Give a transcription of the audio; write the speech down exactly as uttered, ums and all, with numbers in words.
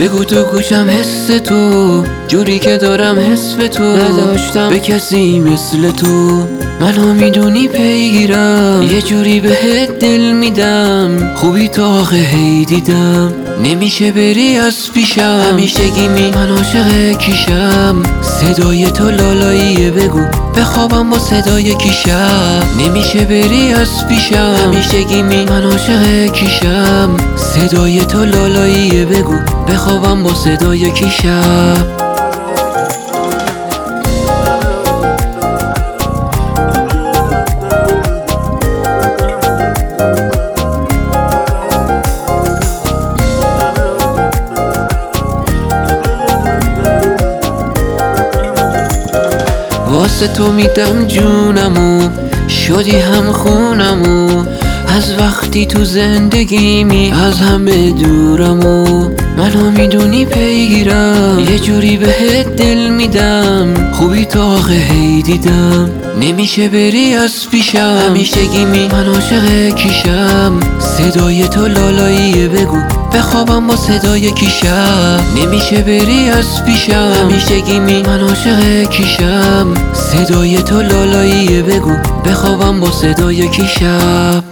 بگو تو گوشم حس تو، جوری که دارم حس به تو نداشتم به کسی مثل تو. منو میدونی پیگیرم، یه جوری بهت دل میدم، خوبی تو آخه هی دیدم. نمیشه بری از پیشم، همیشگی می من عاشق کیشم. صدای تو لالاییه، بگو بخوابم با صدای کیشم. نمیشه بری از پیشم، همیشگی می من عاشق کیشم. صدای تو لالاییه، بگو بخوابم با صدای کیشم. واسه تو میدم جونمو، شدی هم خونمو. از وقتی تو زندگیمی از همه دورمو. منو میدونی پیگیرم، یه جوری بهت دل میدم، خوبی تو آخه هی دیدم. نمیشه بری از پیشم، همیشگی می من عاشق کیشم. صدای تو لالاییه، بگو بخوابم با صدای کیشم. نمیشه بری از پیشم، همیشگی می من عاشق کیشم. صدای تو لالاییه، بگو بخوابم با صدای کیشم.